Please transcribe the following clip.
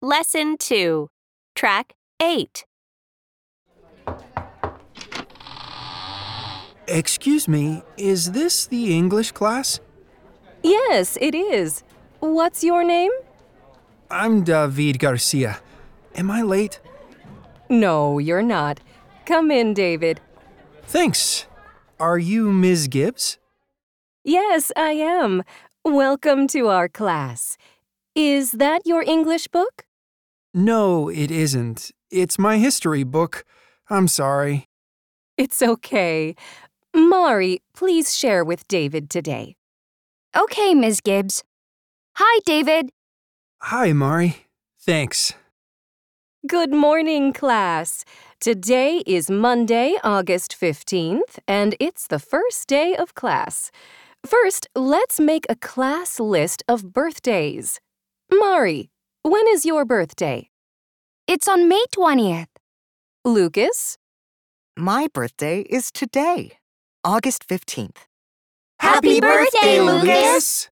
Lesson 2, Track 8. Excuse me, is this the English class? Yes, it is. What's your name? I'm David Garcia. Am I late? No, you're not. Come in, David. Thanks. Are you Ms. Gibbs? Yes, I am. Welcome to our class. Is that your English book? No, it isn't. It's my history book. I'm sorry. It's okay. Mari, please share with David today. Okay, Ms. Gibbs. Hi, David. Hi, Mari. Thanks. Good morning, class. Today is Monday, August 15th, and it's the first day of class. First, let's make a class list of birthdays. Mari, when is your birthday? It's on May 20th. Lucas? My birthday is today, August 15th. Happy birthday, Lucas!